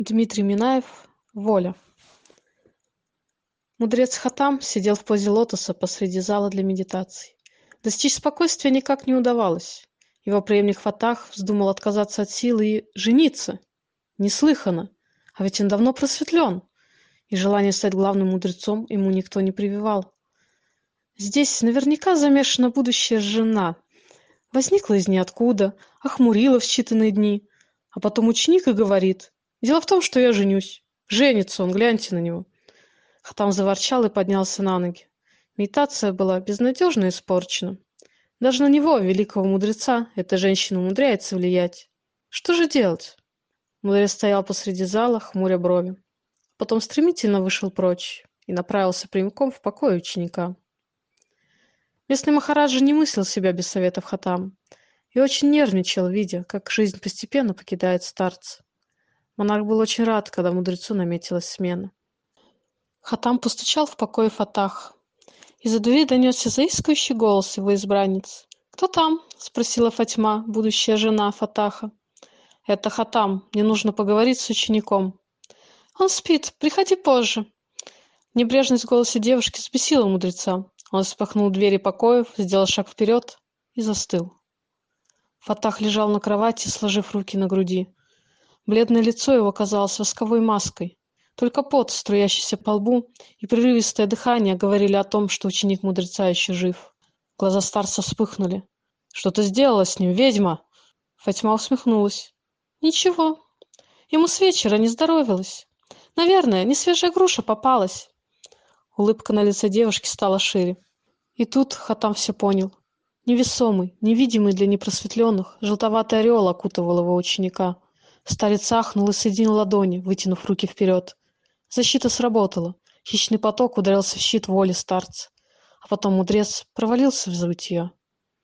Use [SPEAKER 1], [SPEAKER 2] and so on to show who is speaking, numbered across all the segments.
[SPEAKER 1] Дмитрий Минаев. Воля. Мудрец Хатам сидел в позе лотоса посреди зала для медитаций. Достичь спокойствия никак не удавалось. Его преемник Фатах вздумал отказаться от силы и жениться. Неслыханно. А ведь он давно просветлен, и желание стать главным мудрецом ему никто не прививал. Здесь наверняка замешана будущая жена. Возникла из ниоткуда, охмурила в считанные дни. А потом ученик и говорит: «Дело в том, что я женюсь». Женится он, гляньте на него. Хатам заворчал и поднялся на ноги. Медитация была безнадежно испорчена. Даже на него, великого мудреца, эта женщина умудряется влиять. Что же делать? Мудрец стоял посреди зала, хмуря брови. Потом стремительно вышел прочь и направился прямиком в покой ученика. Местный махараджа не мыслил себя без советов Хатама и очень нервничал, видя, как жизнь постепенно покидает старца. Монарх был очень рад, когда мудрецу наметилась смена. Хатам постучал в покое Фатаха. Из-за двери донесся заискивающий голос его избранницы. «Кто там?» — спросила Фатьма, будущая жена Фатаха. «Это Хатам. Мне нужно поговорить с учеником». «Он спит. Приходи позже». Небрежность в голосе девушки взбесила мудреца. Он распахнул двери покоев, сделал шаг вперед и застыл. Фатах лежал на кровати, сложив руки на груди. Бледное лицо его казалось восковой маской. Только пот, струящийся по лбу, и прерывистое дыхание говорили о том, что ученик мудреца еще жив. Глаза старца вспыхнули. «Что ты сделала с ним, ведьма?» Фатьма усмехнулась. «Ничего. Ему с вечера не здоровилось. Наверное, несвежая груша попалась». Улыбка на лице девушки стала шире. И тут Хатам все понял. Невесомый, невидимый для непросветленных, желтоватый орел окутывал его ученика. Старец ахнул и соединил ладони, вытянув руки вперед. Защита сработала. Хищный поток ударился в щит воли старца. А потом мудрец провалился в забытье.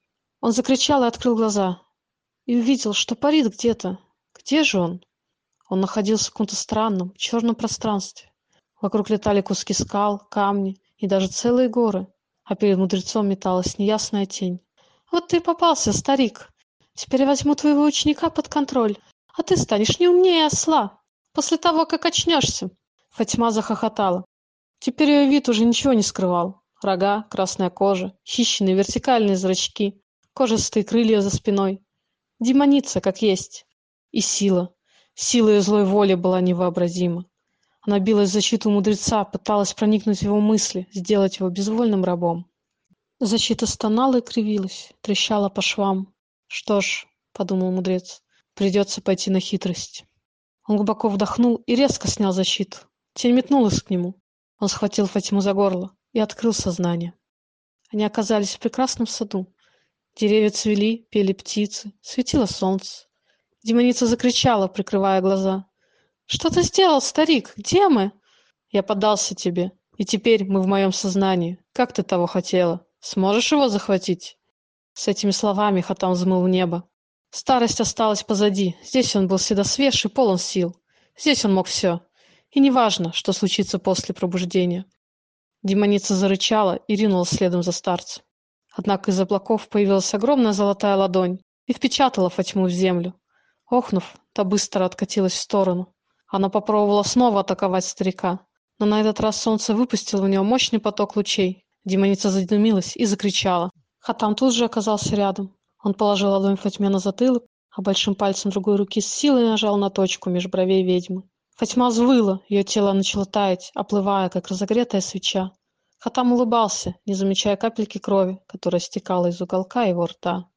[SPEAKER 1] Он закричал и открыл глаза. И увидел, что парит где-то. Где же он? Он находился в каком-то странном, черном пространстве. Вокруг летали куски скал, камни и даже целые горы. А перед мудрецом металась неясная тень. «Вот ты и попался, старик. Теперь я возьму твоего ученика под контроль, а ты станешь не умнее осла. После того, как очнешься». Фатьма захохотала. Теперь ее вид уже ничего не скрывал. Рога, красная кожа, хищные вертикальные зрачки, кожистые крылья за спиной. Демоница, как есть. И сила. Сила ее злой воли была невообразима. Она билась в защиту мудреца, пыталась проникнуть в его мысли, сделать его безвольным рабом. Защита стонала и кривилась, трещала по швам. «Что ж», — подумал мудрец, — «придется пойти на хитрость». Он глубоко вдохнул и резко снял защиту. Тень метнулась к нему. Он схватил Фатиму за горло и открыл сознание. Они оказались в прекрасном саду. Деревья цвели, пели птицы, светило солнце. Демоница закричала, прикрывая глаза. «Что ты сделал, старик? Где мы?» «Я поддался тебе, и теперь мы в моем сознании. Как ты того хотела? Сможешь его захватить?» С этими словами Хатам взмыл в небо. Старость осталась позади. Здесь он был всегда свеж и полон сил. Здесь он мог все. И неважно, что случится после пробуждения. Демоница зарычала и ринулась следом за старцем. Однако из облаков появилась огромная золотая ладонь и впечатала Фатьму в землю. Охнув, та быстро откатилась в сторону. Она попробовала снова атаковать старика, но на этот раз солнце выпустило в него мощный поток лучей. Демоница задымилась и закричала. Хатам тут же оказался рядом. Он положил ладонь Фатьме на затылок, а большим пальцем другой руки с силой нажал на точку меж бровей ведьмы. Фатьма взвыла, ее тело начало таять, оплывая, как разогретая свеча. Хатам улыбался, не замечая капельки крови, которая стекала из уголка его рта.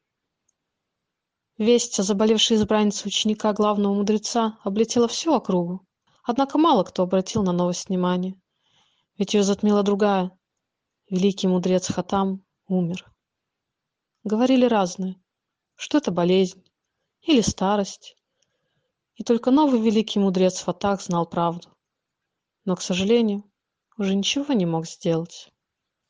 [SPEAKER 1] Весть о заболевшей избраннице ученика главного мудреца облетела всю округу. Однако мало кто обратил на новость внимание. Ведь ее затмила другая. Великий мудрец Хатам умер. Говорили разное, что это болезнь или старость. И только новый великий мудрец Фатах знал правду. Но, к сожалению, уже ничего не мог сделать.